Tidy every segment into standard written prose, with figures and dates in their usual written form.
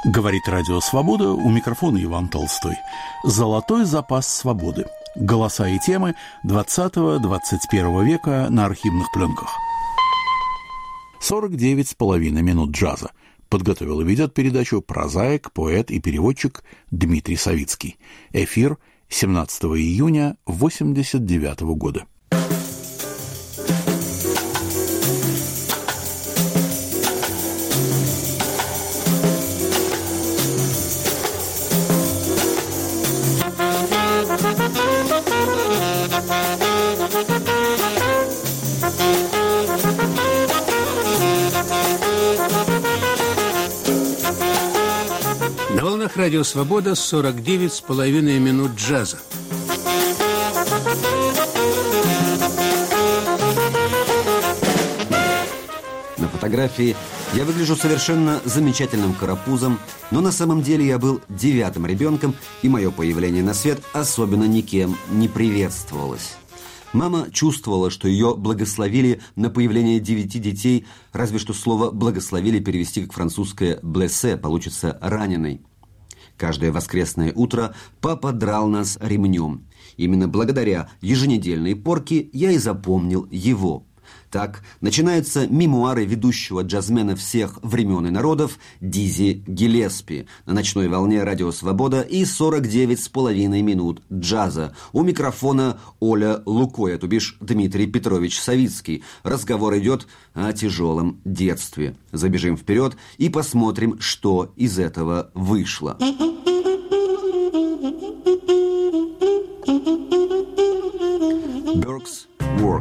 Говорит Радио Свобода, у микрофона Иван Толстой. Золотой запас свободы. Голоса и темы 20-21 века на архивных пленках. 49,5 минут джаза. Подготовил и ведет передачу прозаик, поэт и переводчик Дмитрий Савицкий. Эфир 17 июня 1989 года. На волнах Радио Свобода 49,5 минут джаза. На фотографии я выгляжу совершенно замечательным карапузом, но на самом деле я был 9-м ребенком, и мое появление на свет особенно никем не приветствовалось. Мама чувствовала, что ее благословили на появление 9 детей, разве что слово «благословили» перевести как французское «блессе» получится «раненый». Каждое воскресное утро папа драл нас ремнем. Именно благодаря еженедельной порке я и запомнил его. Так начинаются мемуары ведущего джазмена всех времен и народов Дизи Гиллеспи на ночной волне Радио Свобода и 49,5 минут джаза. У микрофона Оля Лукоя, то бишь Дмитрий Петрович Савицкий. Разговор идет о тяжелом детстве. Забежим вперед и посмотрим, что из этого вышло. Burke's Work.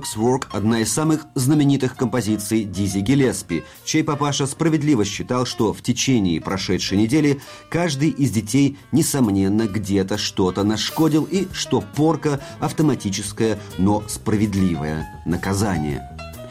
Work» – одна из самых знаменитых композиций Дизи Гиллеспи, чей папаша справедливо считал, что в течение прошедшей недели каждый из детей, несомненно, где-то что-то нашкодил и что порка – автоматическое, но справедливое наказание.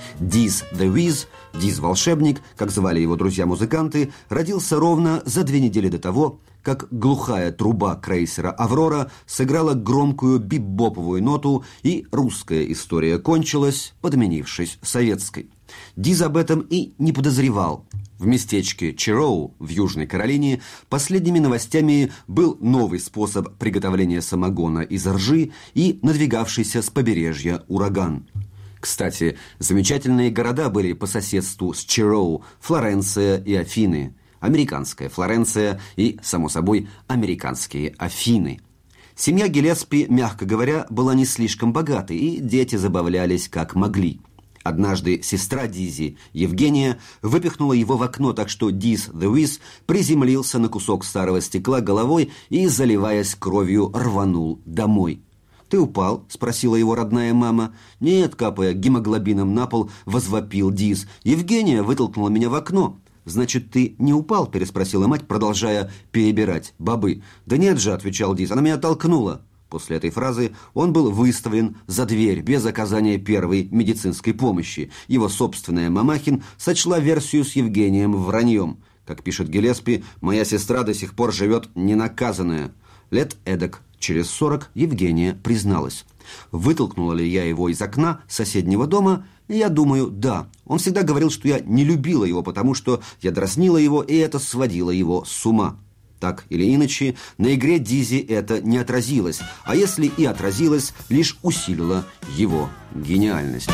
Диз the Wiz, Диз Волшебник, как звали его друзья-музыканты, родился ровно за 2 недели до того, как глухая труба крейсера «Аврора» сыграла громкую бибоповую ноту, и русская история кончилась, подменившись советской. Диз об этом и не подозревал. В местечке Чироу в Южной Каролине последними новостями был новый способ приготовления самогона из ржи и надвигавшийся с побережья ураган. Кстати, замечательные города были по соседству с Чироу – Флоренция и Афины. Американская Флоренция и, само собой, американские Афины. Семья Гиллеспи, мягко говоря, была не слишком богатой, и дети забавлялись как могли. Однажды сестра Дизи, Евгения, выпихнула его в окно, так что Диз the Wiz приземлился на кусок старого стекла головой и, заливаясь кровью, рванул домой. «Ты упал?» – спросила его родная мама. «Нет», – капая гемоглобином на пол, возвопил Диз. «Евгения вытолкнула меня в окно». «Значит, ты не упал?» – переспросила мать, продолжая перебирать бобы. «Да нет же», – отвечал Диз, – «она меня толкнула». После этой фразы он был выставлен за дверь без оказания первой медицинской помощи. Его собственная мамахин сочла версию с Евгением враньем. Как пишет Гиллеспи, «Моя сестра до сих пор живет ненаказанная». Лет эдак через 40 Евгения призналась. Вытолкнула ли я его из окна соседнего дома? Я думаю, да. Он всегда говорил, что я не любила его, потому что я дразнила его, и это сводило его с ума. Так или иначе, на игре Дизи это не отразилось, а если и отразилось, лишь усилило его гениальность.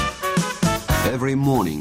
Every morning.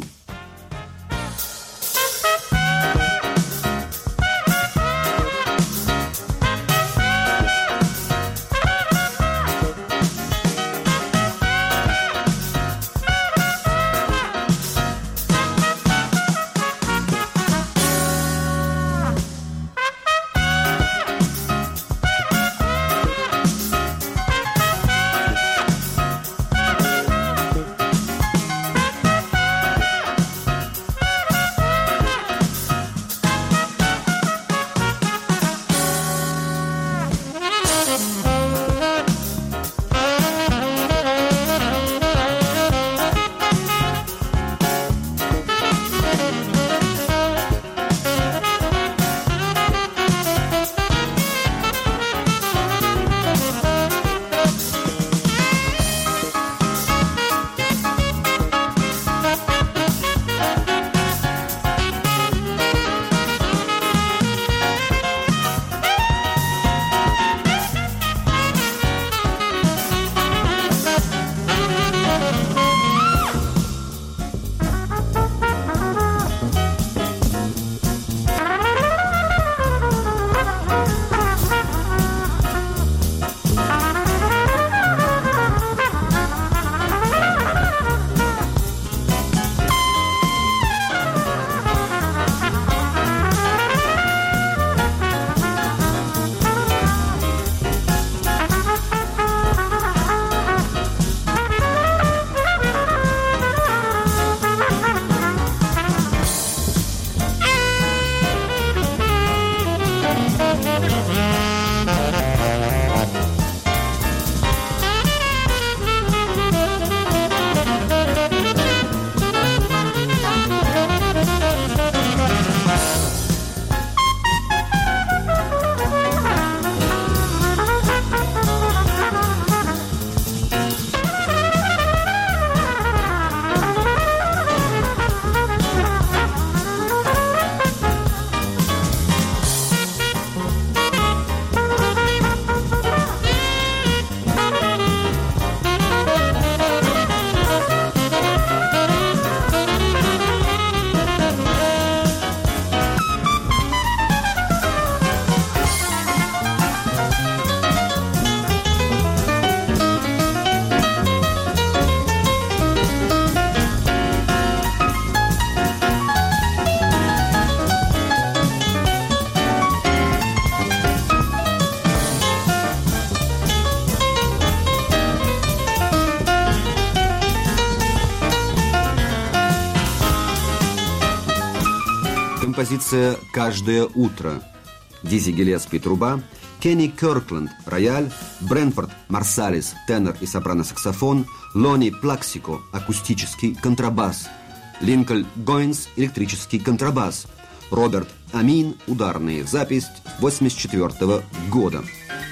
композиция «Каждое утро». Дизи Гиллеспи – труба, Кенни Кёркленд – рояль, Брэнфорд Марсалис – тенор и сопрано-саксофон, Лони Плаксико – акустический контрабас, Линкольн Гойнс – электрический контрабас, Роберт Амин – ударные. Запись 1984 года.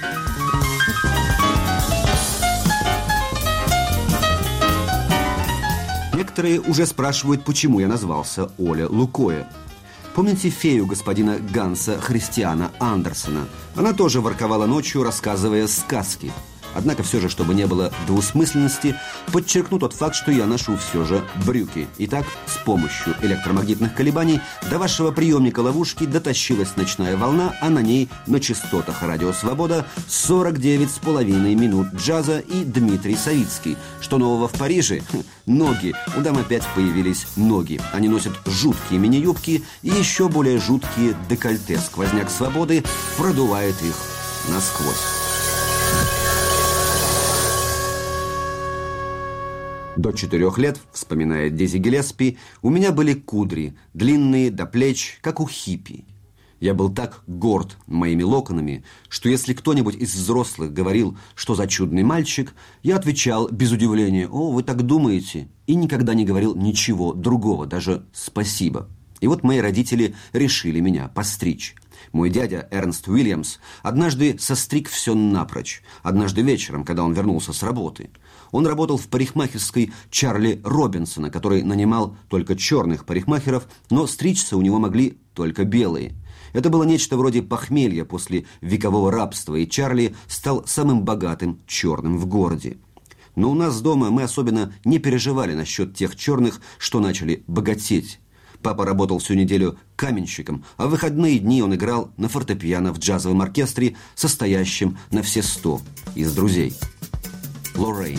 Некоторые уже спрашивают, почему я назвался Оля Лукоя. Помните фею господина Ганса Христиана Андерсена? Она тоже ворковала ночью, рассказывая сказки. Однако все же, чтобы не было двусмысленности, подчеркну тот факт, что я ношу все же брюки. Итак, с помощью электромагнитных колебаний до вашего приемника ловушки дотащилась ночная волна, а на ней на частотах Радио Свобода 49,5 минут джаза и Дмитрий Савицкий. Что нового в Париже? Ноги. У дам опять появились ноги. Они носят жуткие мини-юбки и еще более жуткие декольте. Сквозняк свободы продувает их насквозь. До 4 лет, вспоминает Дизи Гиллеспи, у меня были кудри, длинные до плеч, как у хиппи. Я был так горд моими локонами, что если кто-нибудь из взрослых говорил, что за чудный мальчик, я отвечал без удивления: «О, вы так думаете?» и никогда не говорил ничего другого, даже «спасибо». И вот мои родители решили меня постричь. Мой дядя Эрнст Уильямс однажды состриг все напрочь. Однажды вечером, когда он вернулся с работы. Он работал в парикмахерской Чарли Робинсона, который нанимал только черных парикмахеров, но стричься у него могли только белые. Это было нечто вроде похмелья после векового рабства, и Чарли стал самым богатым черным в городе. Но у нас дома мы особенно не переживали насчет тех черных, что начали богатеть. Папа работал всю неделю каменщиком, а в выходные дни он играл на фортепиано в джазовом оркестре, состоящем на все 100 из друзей. Лоррейн.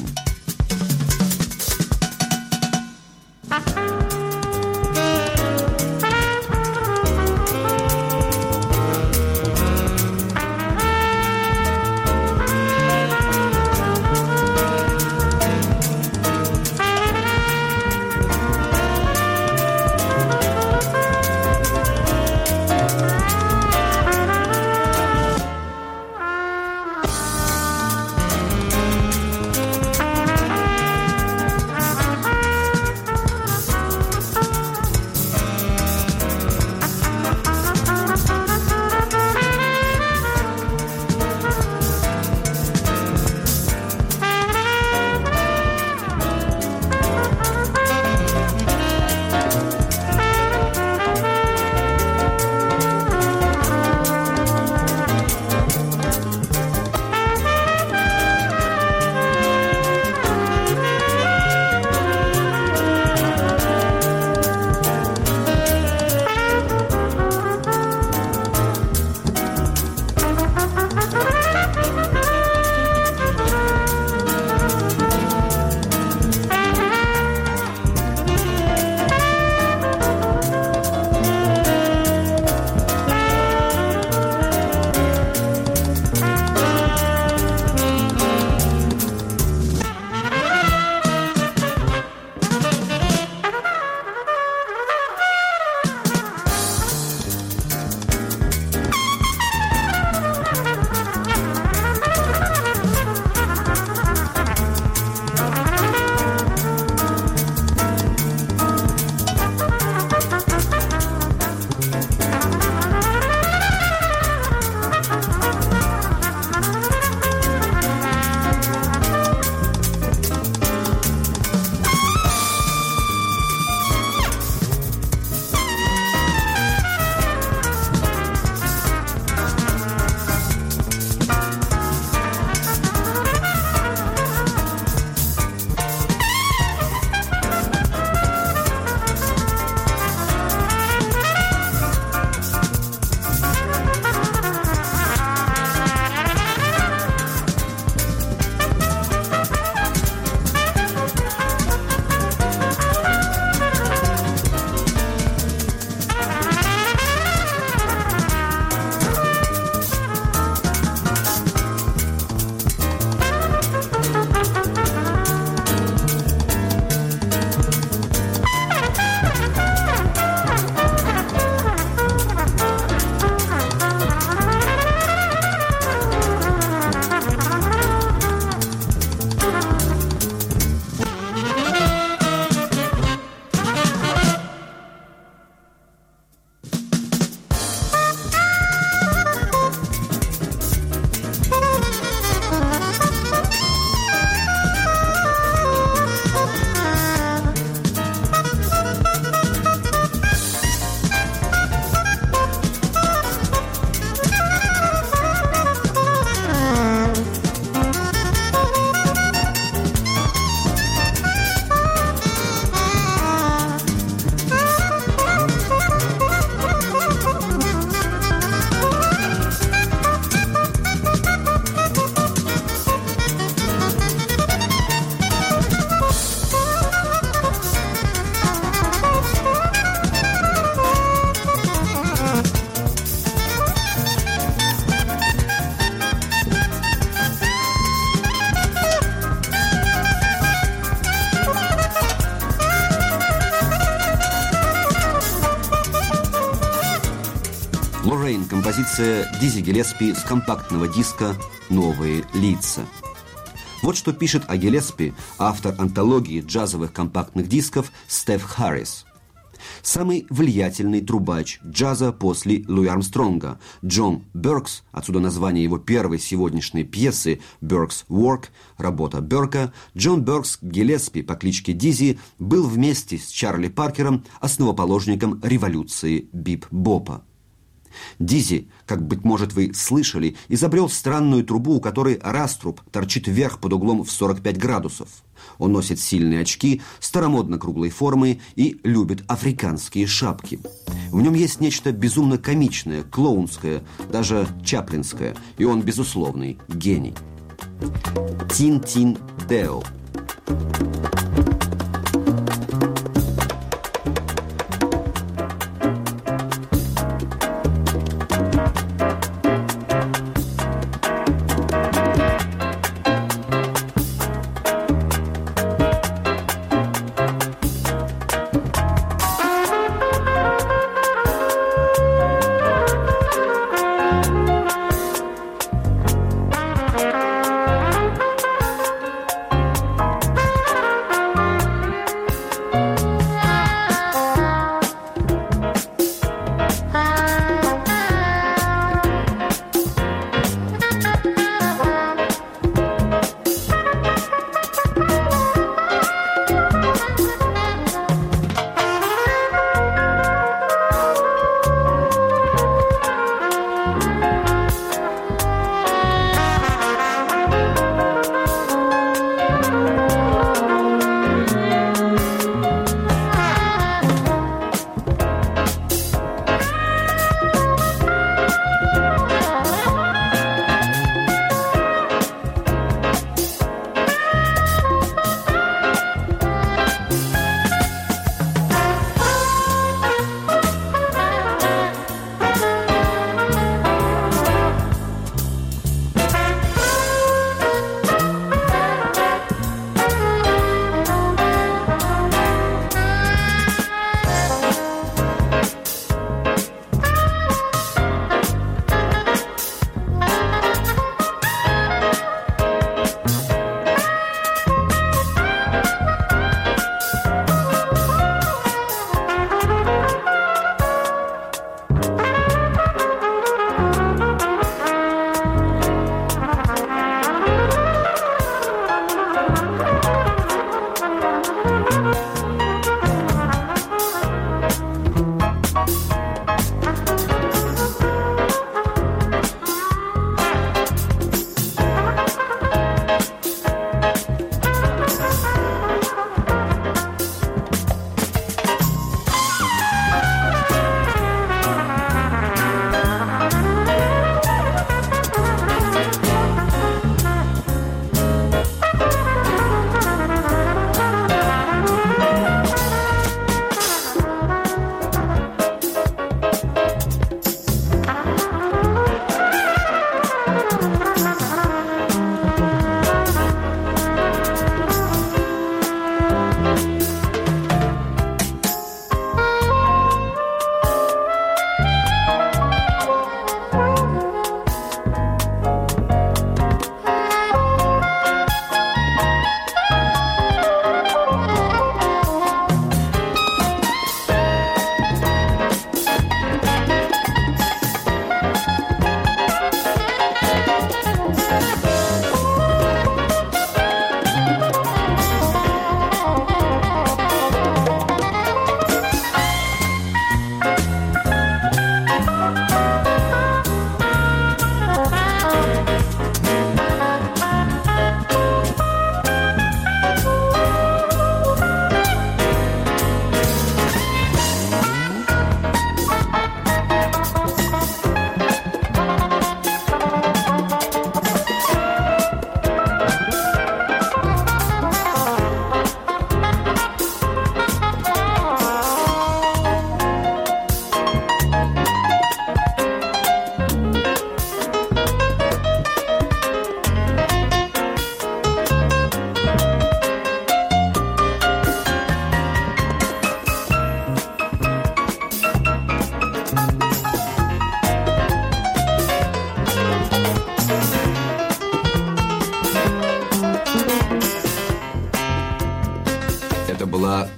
Лоррейн, композиция Дизи Гиллеспи с компактного диска «Новые лица». Вот что пишет о Гиллеспи автор антологии джазовых компактных дисков Стеф Харрис. Самый влиятельный трубач джаза после Луи Армстронга, Джон Бёркс, отсюда название его первой сегодняшней пьесы «Бёркс Work», работа Бёрка, Джон Бёркс Гиллеспи по кличке Дизи был вместе с Чарли Паркером основоположником революции бип-бопа. Дизи, как, быть может, вы слышали, изобрел странную трубу, у которой раструб торчит вверх под углом в 45 градусов. Он носит сильные очки, старомодно круглой формы и любит африканские шапки. В нем есть нечто безумно комичное, клоунское, даже чаплинское, и он безусловный гений. Тин-Тин Део.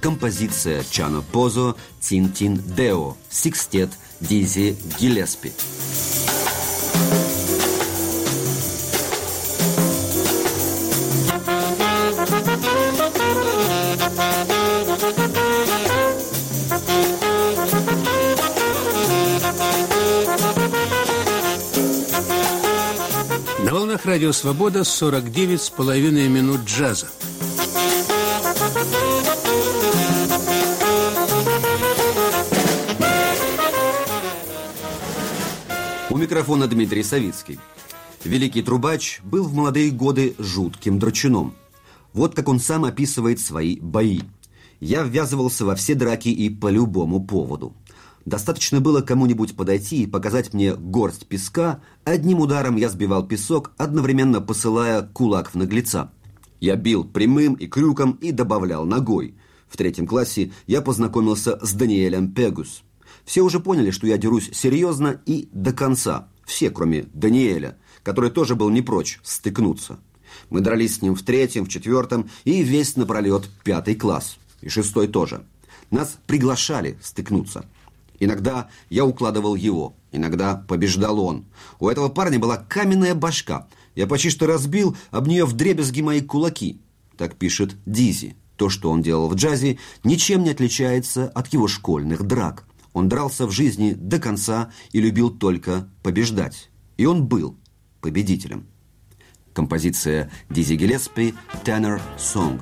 композиция Чано Позо «Тин Тин Део», секстет Дизи Гиллеспи. На волнах радио «Свобода» 49,5 минут джаза. У микрофона Дмитрий Савицкий. Великий трубач был в молодые годы жутким драчуном. Вот как он сам описывает свои бои. «Я ввязывался во все драки и по любому поводу. Достаточно было кому-нибудь подойти и показать мне горсть песка, одним ударом я сбивал песок, одновременно посылая кулак в наглеца. Я бил прямым и крюком и добавлял ногой. В 3 классе я познакомился с Даниэлем Пегус. Все уже поняли, что я дерусь серьезно и до конца. Все, кроме Даниэля, который тоже был не прочь стыкнуться. Мы дрались с ним в 3, в 4 и весь напролет 5 класс. И 6 тоже. Нас приглашали стыкнуться. Иногда я укладывал его, иногда побеждал он. У этого парня была каменная башка. Я почти что разбил об нее вдребезги мои кулаки. Так пишет Дизи. То, что он делал в джазе, ничем не отличается от его школьных драк. Он дрался в жизни до конца и любил только побеждать. И он был победителем. Композиция Дизи Гиллеспи «Tenor Song».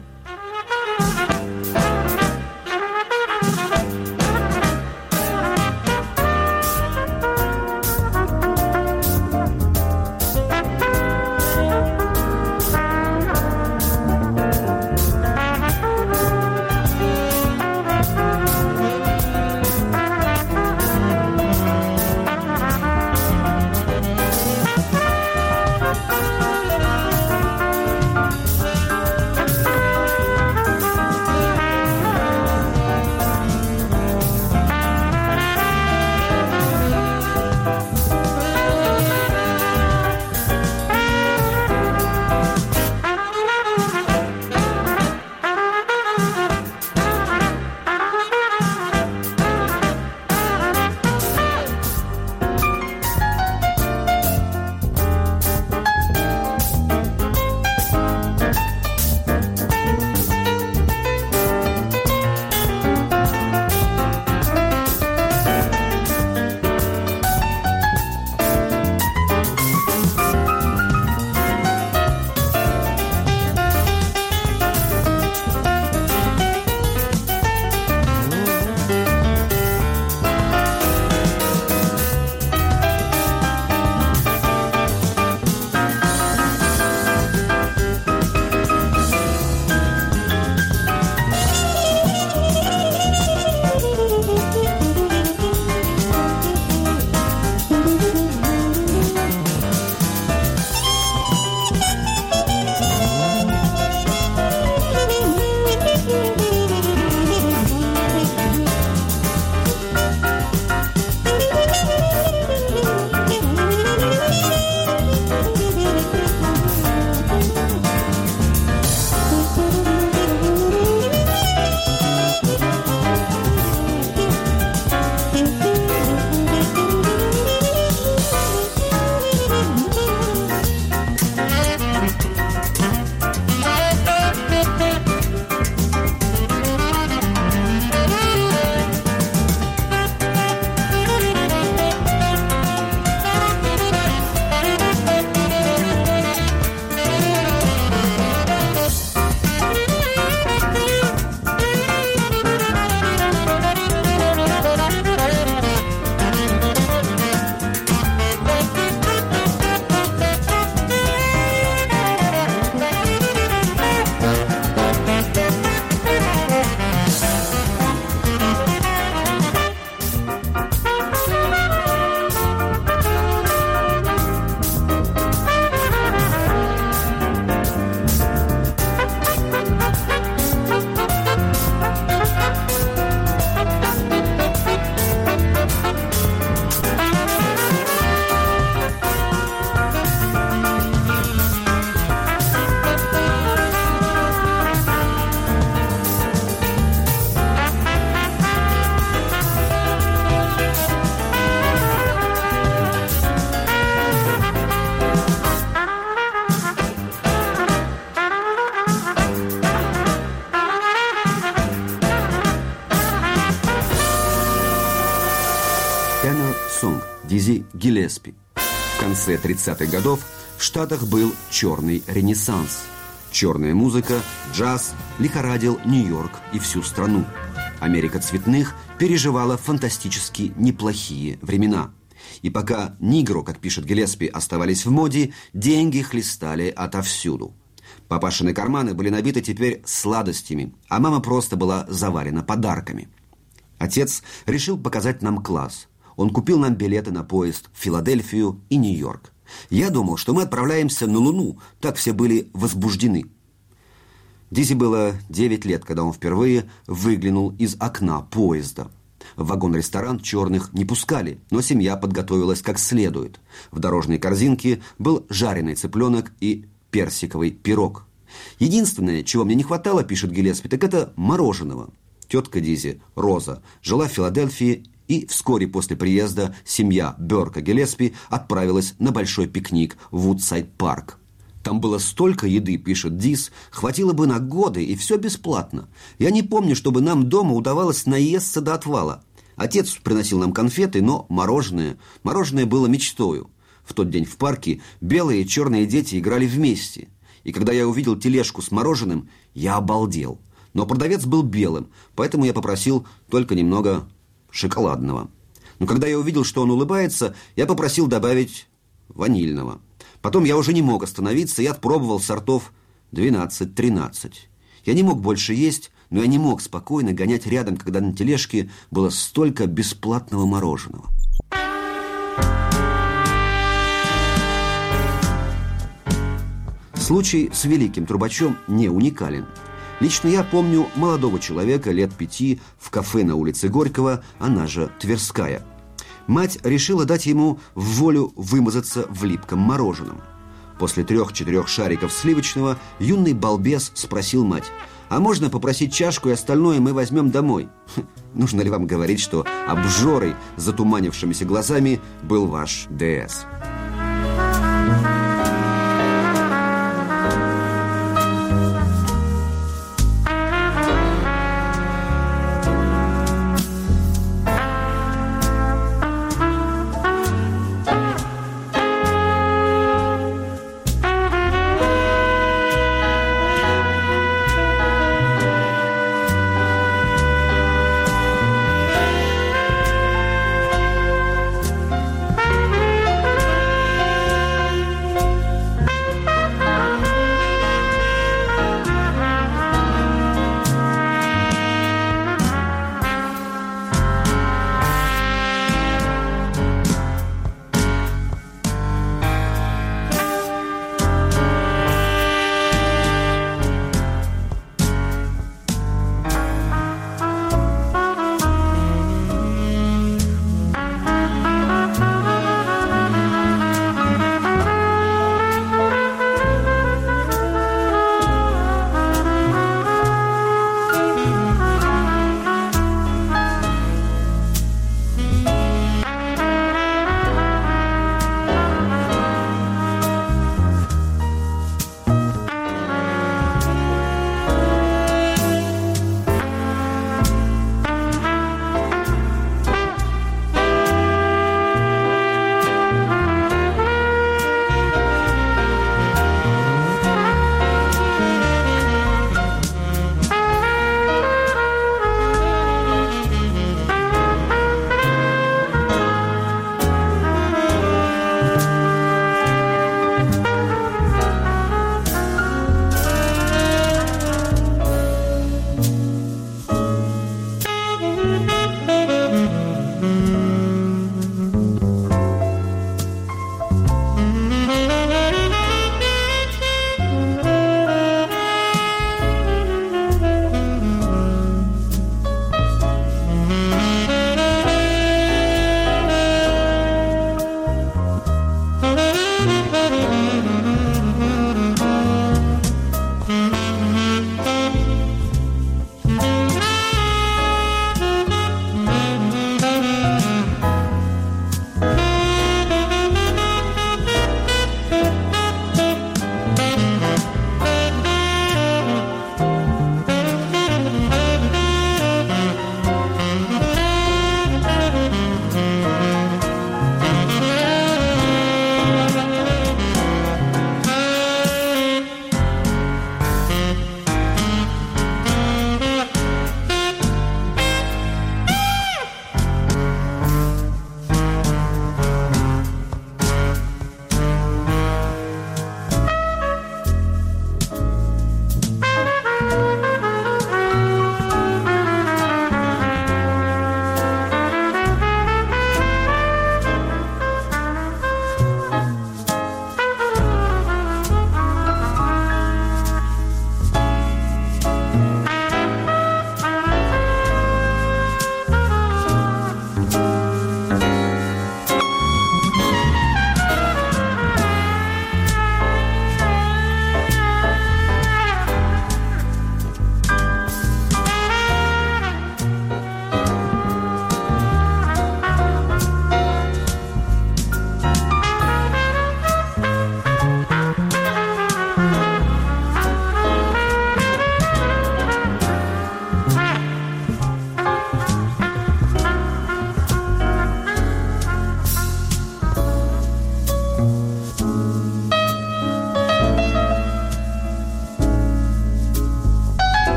Гиллеспи. В конце 30-х годов в Штатах был черный ренессанс. Черная музыка, джаз лихорадил Нью-Йорк и всю страну. Америка цветных переживала фантастически неплохие времена. И пока нигро, как пишет Гиллеспи, оставались в моде, деньги хлестали отовсюду. Папашины карманы были набиты теперь сладостями, а мама просто была завалена подарками. Отец решил показать нам класс. Он купил нам билеты на поезд в Филадельфию и Нью-Йорк. Я думал, что мы отправляемся на Луну, так все были возбуждены. Дизи было 9 лет, когда он впервые выглянул из окна поезда. В вагон-ресторан черных не пускали, но семья подготовилась как следует. В дорожной корзинке был жареный цыпленок и персиковый пирог. Единственное, чего мне не хватало, пишет Гиллеспи, так это мороженого. Тетка Дизи, Роза, жила в Филадельфии, и вскоре после приезда семья Бёрка Гиллеспи отправилась на большой пикник в Вудсайд-парк. Там было столько еды, пишет Диз, хватило бы на годы, и все бесплатно. Я не помню, чтобы нам дома удавалось наесться до отвала. Отец приносил нам конфеты, но мороженое было мечтою. В тот день в парке белые и черные дети играли вместе. И когда я увидел тележку с мороженым, я обалдел. Но продавец был белым, поэтому я попросил только немного шоколадного. Но когда я увидел, что он улыбается, я попросил добавить ванильного. Потом я уже не мог остановиться, я отпробовал сортов 12-13. Я не мог больше есть, но я не мог спокойно гонять рядом, когда на тележке было столько бесплатного мороженого. Случай с великим трубачом не уникален. Лично я помню молодого человека лет 5 в кафе на улице Горького, она же Тверская. Мать решила дать ему в волю вымазаться в липком мороженом. После 3-4 шариков сливочного юный балбес спросил мать: «А можно попросить чашку, и остальное мы возьмем домой?» Нужно ли вам говорить, что обжорой с затуманившимися глазами был ваш ДС?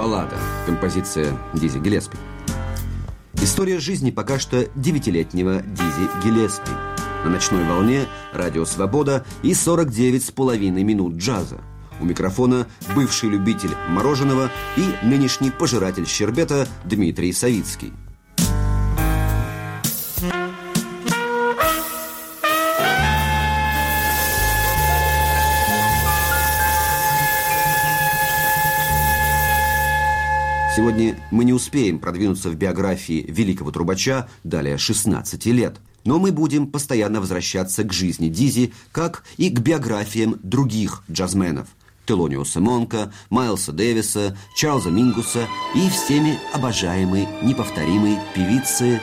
Баллада. Композиция Дизи Гиллеспи. История жизни пока что 9-летнего Дизи Гиллеспи. На ночной волне радио «Свобода» и 49,5 минут джаза. У микрофона бывший любитель мороженого и нынешний пожиратель щербета Дмитрий Савицкий. Сегодня мы не успеем продвинуться в биографии великого трубача далее 16 лет. Но мы будем постоянно возвращаться к жизни Дизи, как и к биографиям других джазменов. Телониуса Монка, Майлса Дэвиса, Чарльза Мингуса и всеми обожаемой, неповторимой певицы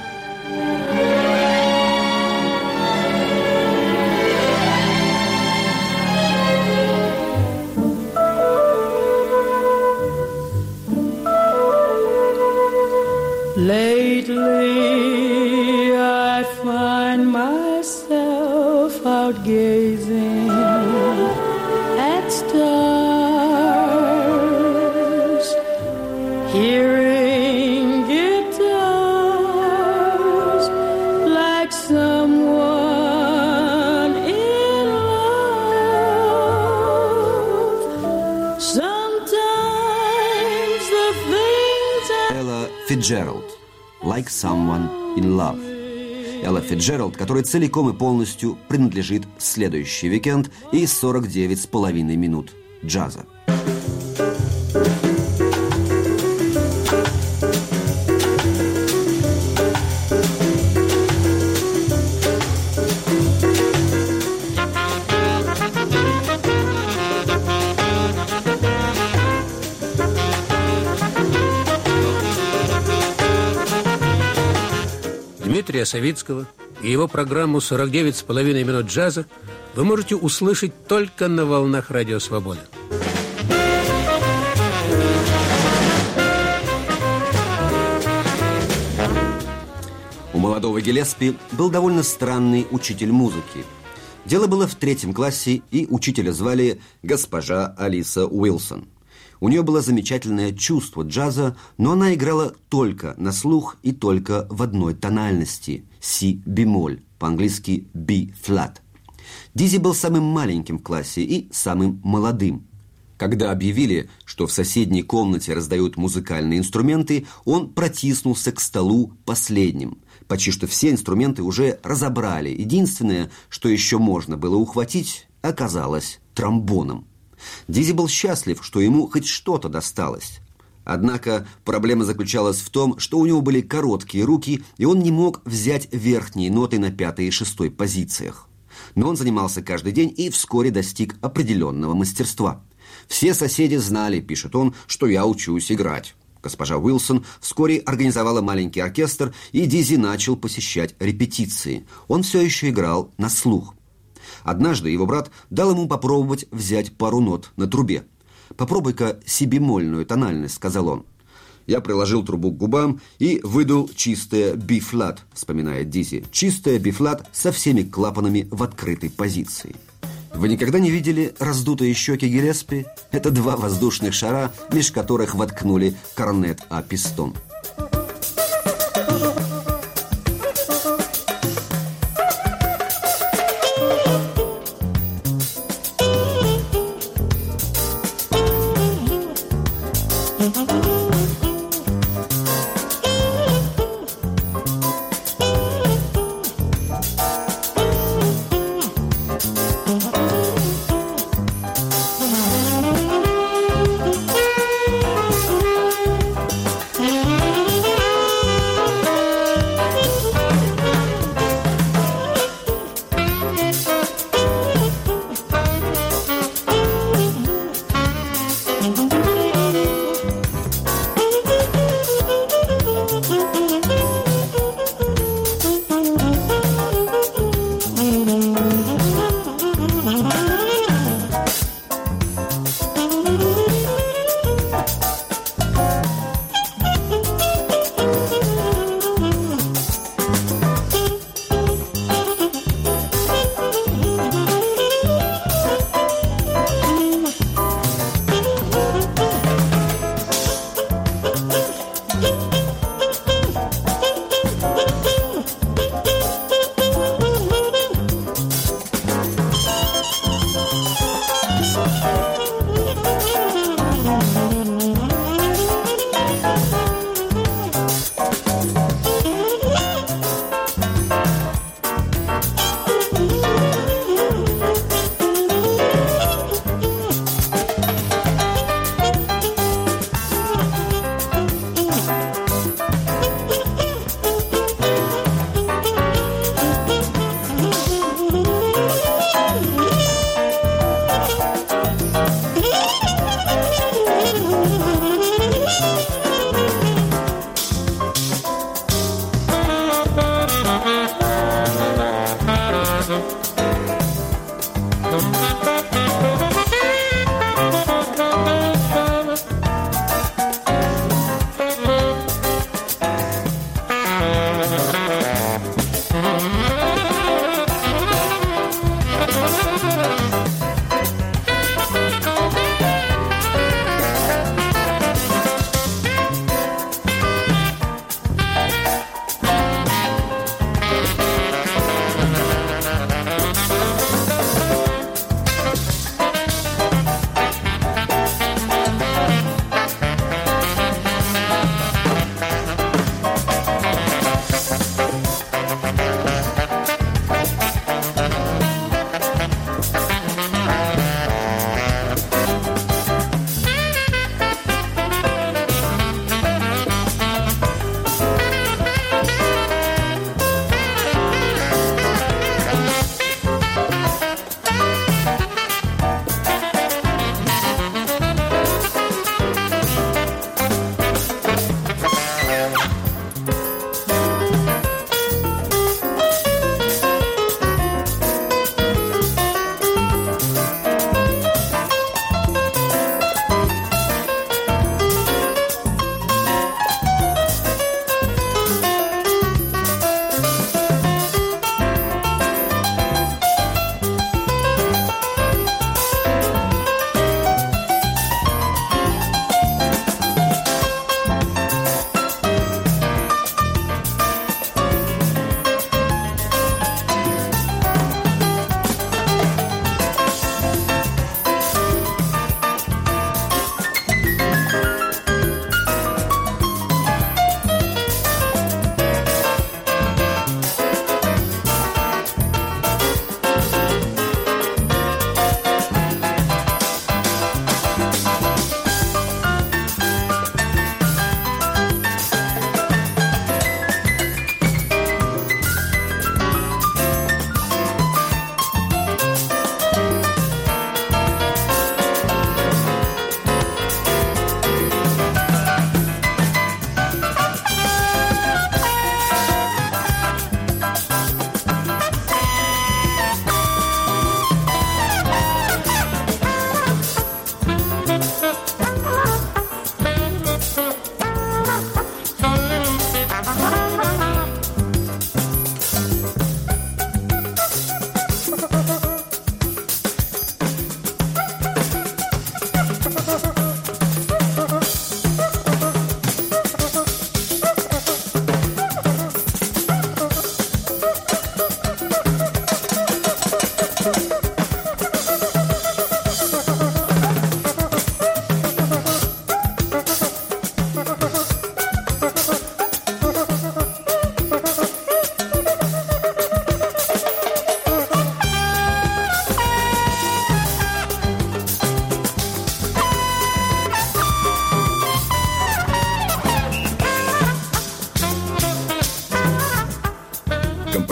Lately, I find myself out gazing at stars, hearing guitars like someone in love. Sometimes the things Элла Фицджеральд. «Like Someone in Love». Элла Фицджеральд, которой целиком и полностью принадлежит следующий уикенд и 49,5 минут джаза. Дмитрия Савицкого и его программу «49,5 минут джаза» вы можете услышать только на волнах радио «Свобода». У молодого Гиллеспи был довольно странный учитель музыки. Дело было в 3 классе, и учителя звали госпожа Алиса Уилсон. У нее было замечательное чувство джаза, но она играла только на слух и только в одной тональности – си-бемоль, по-английски B-flat. Дизи был самым маленьким в классе и самым молодым. Когда объявили, что в соседней комнате раздают музыкальные инструменты, он протиснулся к столу последним. Почти что все инструменты уже разобрали. Единственное, что еще можно было ухватить, оказалось тромбоном. Дизи был счастлив, что ему хоть что-то досталось. Однако проблема заключалась в том, что у него были короткие руки, и он не мог взять верхние ноты на 5-й и 6-й позициях. Но он занимался каждый день и вскоре достиг определенного мастерства. «Все соседи знали, — пишет он, — что я учусь играть». Госпожа Уилсон вскоре организовала маленький оркестр, и Дизи начал посещать репетиции. Он все еще играл на слух. Однажды его брат дал ему попробовать взять пару нот на трубе. «Попробуй-ка си-бемольную тональность», — сказал он. «Я приложил трубу к губам и выдул чистое B-flat», — вспоминает Дизи. «Чистое B-flat со всеми клапанами в открытой позиции». Вы никогда не видели раздутые щеки Гиллеспи? Это 2 воздушных шара, меж которых воткнули корнет а-пистон.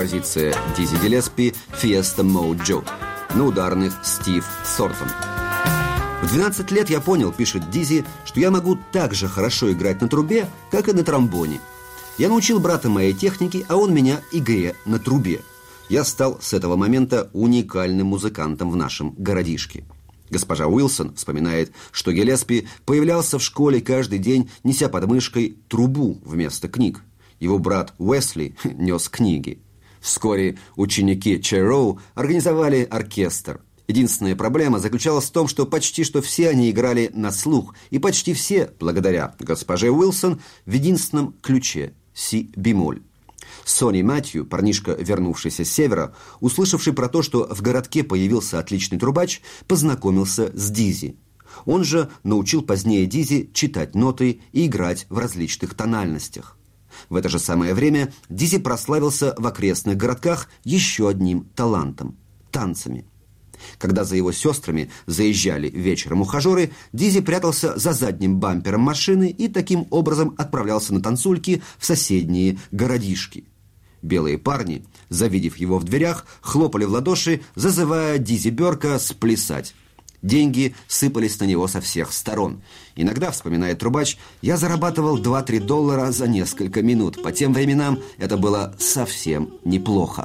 композиция Дизи Гиллеспи «Fiesta Mojo», на ударных Стив Сортон. В 12 лет я понял, пишет Дизи, что я могу так же хорошо играть на трубе, как и на тромбоне. Я научил брата моей технике, а он меня игре на трубе. Я стал с этого момента уникальным музыкантом в нашем городишке. Госпожа Уилсон вспоминает, что Гиллеспи появлялся в школе каждый день, неся под мышкой трубу вместо книг. Его брат Уэсли нес книги. Вскоре ученики Черроу организовали оркестр. Единственная проблема заключалась в том, что почти что все они играли на слух, и почти все, благодаря госпоже Уилсон, в единственном ключе – си-бемоль. Сони Мэтью, парнишка, вернувшийся с севера, услышавший про то, что в городке появился отличный трубач, познакомился с Дизи. Он же научил позднее Дизи читать ноты и играть в различных тональностях. В это же самое время Дизи прославился в окрестных городках еще одним талантом – танцами. Когда за его сестрами заезжали вечером ухажеры, Дизи прятался за задним бампером машины и таким образом отправлялся на танцульки в соседние городишки. Белые парни, завидев его в дверях, хлопали в ладоши, зазывая Дизи Бёрка сплясать. Деньги сыпались на него со всех сторон. Иногда, вспоминает трубач, я зарабатывал $2-3 за несколько минут. По тем временам это было совсем неплохо.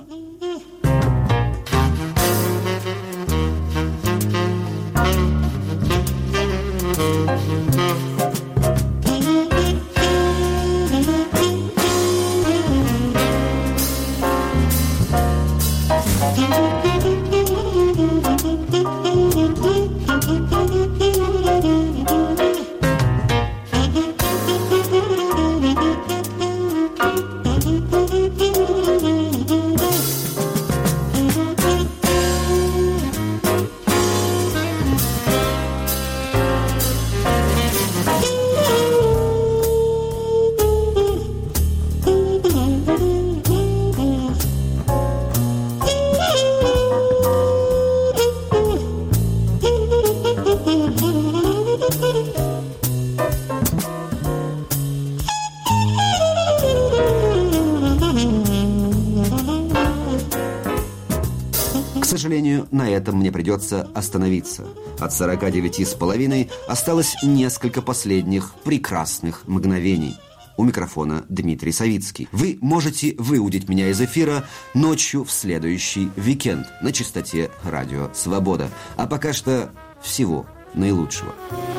К сожалению, на этом мне придется остановиться. От 49,5 осталось несколько последних прекрасных мгновений. У микрофона Дмитрий Савицкий. Вы можете выудить меня из эфира ночью в следующий уикенд на частоте Радио Свобода. А пока что всего наилучшего.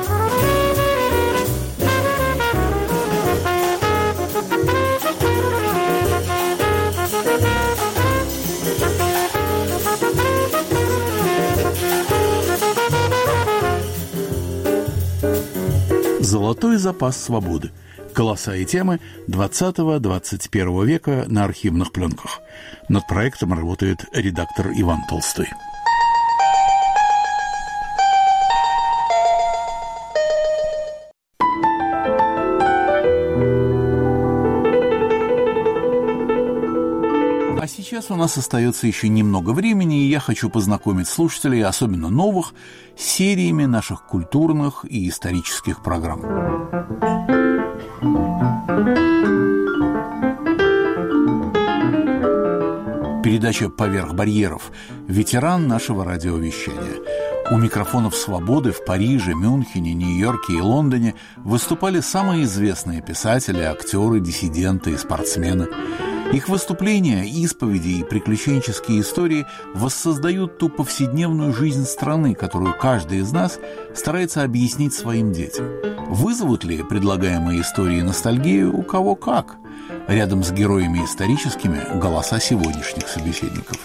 Золотой запас свободы. Голоса и темы 20-21 века на архивных пленках. Над проектом работает редактор Иван Толстой. А сейчас у нас остается еще немного времени, и я хочу познакомить слушателей, особенно новых, с сериями наших культурных и исторических программ. Передача «Поверх барьеров». Ветеран нашего радиовещания. У микрофонов «Свободы» в Париже, Мюнхене, Нью-Йорке и Лондоне выступали самые известные писатели, актеры, диссиденты и спортсмены. Их выступления, исповеди и приключенческие истории воссоздают ту повседневную жизнь страны, которую каждый из нас старается объяснить своим детям. Вызовут ли предлагаемые истории ностальгию? У кого как? Рядом с героями историческими – голоса сегодняшних собеседников.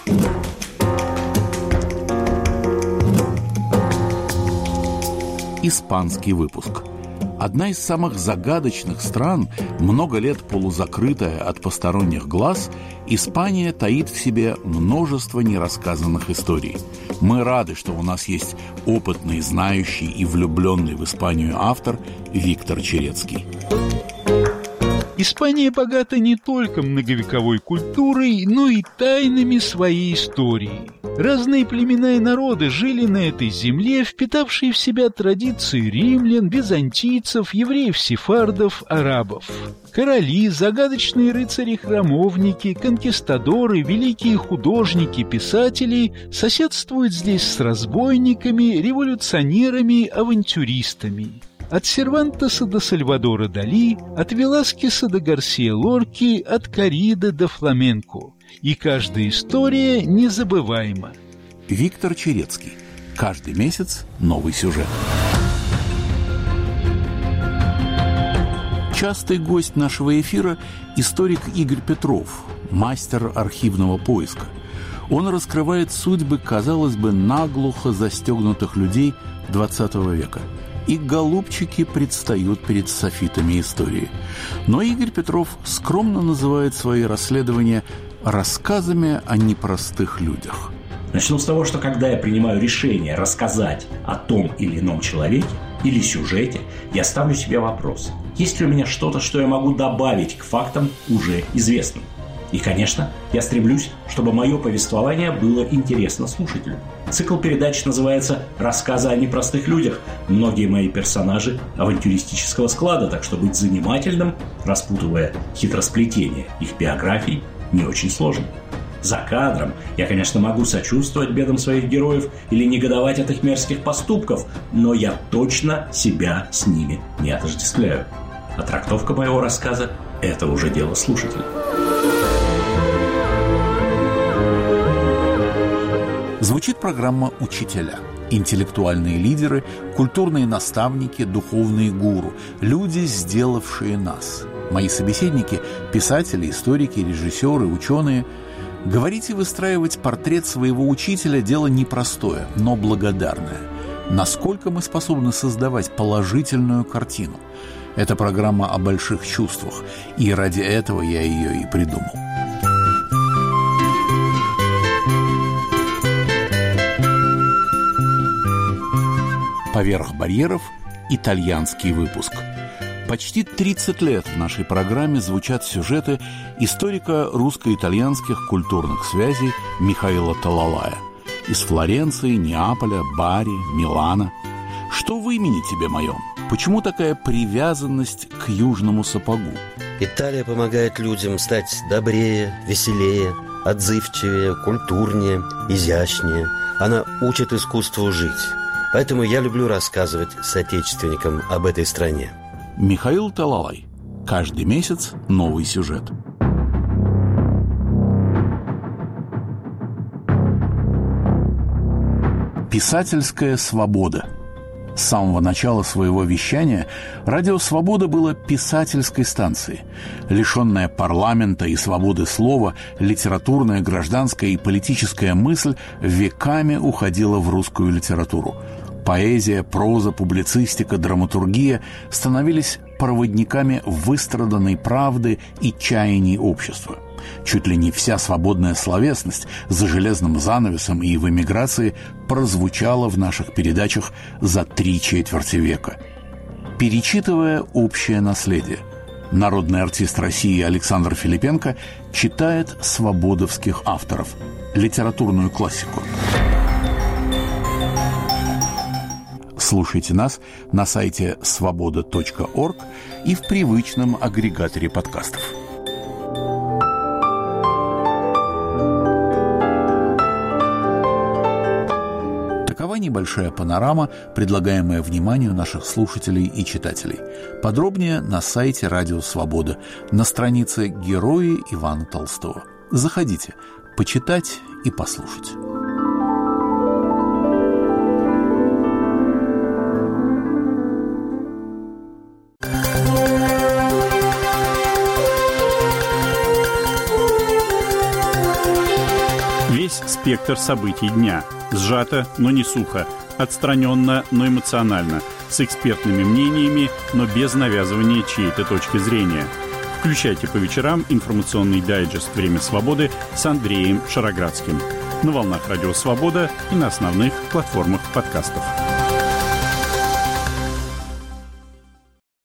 Испанский выпуск. Одна из самых загадочных стран, много лет полузакрытая от посторонних глаз, Испания таит в себе множество нерассказанных историй. Мы рады, что у нас есть опытный, знающий и влюбленный в Испанию автор Виктор Черецкий. Испания богата не только многовековой культурой, но и тайнами своей истории. Разные племена и народы жили на этой земле, впитавшие в себя традиции римлян, византийцев, евреев-сефардов, арабов. Короли, загадочные рыцари-храмовники, конкистадоры, великие художники, писатели соседствуют здесь с разбойниками, революционерами, авантюристами. От Сервантеса до Сальвадора Дали, от Веласкеса до Гарсия Лорки, от Корриды до фламенко. И каждая история незабываема. Виктор Черецкий. Каждый месяц новый сюжет. Частый гость нашего эфира – историк Игорь Петров, мастер архивного поиска. Он раскрывает судьбы, казалось бы, наглухо застегнутых людей XX века. И голубчики предстают перед софитами истории. Но Игорь Петров скромно называет свои расследования рассказами о непростых людях. Начну с того, что когда я принимаю решение рассказать о том или ином человеке или сюжете, я ставлю себе вопрос: есть ли у меня что-то, что я могу добавить к фактам уже известным? И, конечно, я стремлюсь, чтобы мое повествование было интересно слушателю. Цикл передач называется «Рассказы о непростых людях». Многие мои персонажи авантюристического склада, так что быть занимательным, распутывая хитросплетение их биографий, не очень сложно. За кадром я, конечно, могу сочувствовать бедам своих героев или негодовать от их мерзких поступков, но я точно себя с ними не отождествляю. А трактовка моего рассказа – это уже дело слушателя. Звучит программа «Учителя». Интеллектуальные лидеры, культурные наставники, духовные гуру. Люди, сделавшие нас. Мои собеседники – писатели, историки, режиссеры, ученые. Говорить и выстраивать портрет своего учителя – дело непростое, но благодарное. Насколько мы способны создавать положительную картину? Это программа о больших чувствах, и ради этого я ее и придумал. «Поверх барьеров» – итальянский выпуск. Почти 30 лет в нашей программе звучат сюжеты историка русско-итальянских культурных связей Михаила Талалая. Из Флоренции, Неаполя, Бари, Милана. Что в имени тебе моем? Почему такая привязанность к южному сапогу? Италия помогает людям стать добрее, веселее, отзывчивее, культурнее, изящнее. Она учит искусству жить. Поэтому я люблю рассказывать соотечественникам об этой стране. Михаил Талалай. Каждый месяц новый сюжет. Писательская свобода. С самого начала своего вещания радио «Свобода» было писательской станцией. Лишенная парламента и свободы слова, литературная, гражданская и политическая мысль веками уходила в русскую литературу. Поэзия, проза, публицистика, драматургия становились проводниками выстраданной правды и чаяний общества. Чуть ли не вся свободная словесность за железным занавесом и в эмиграции прозвучала в наших передачах за 3/4 века. Перечитывая общее наследие, народный артист России Александр Филипенко читает свободовских авторов, литературную классику. Слушайте нас на сайте svoboda.org и в привычном агрегаторе подкастов. Такова небольшая панорама, предлагаемая вниманию наших слушателей и читателей. Подробнее на сайте «Радио Свобода», на странице «Герои Ивана Толстого». Заходите, почитать и послушать. Весь спектр событий дня. Сжато, но не сухо. Отстраненно, но эмоционально. С экспертными мнениями, но без навязывания чьей-то точки зрения. Включайте по вечерам информационный дайджест «Время свободы» с Андреем Шароградским. На волнах Радио Свобода и на основных платформах подкастов.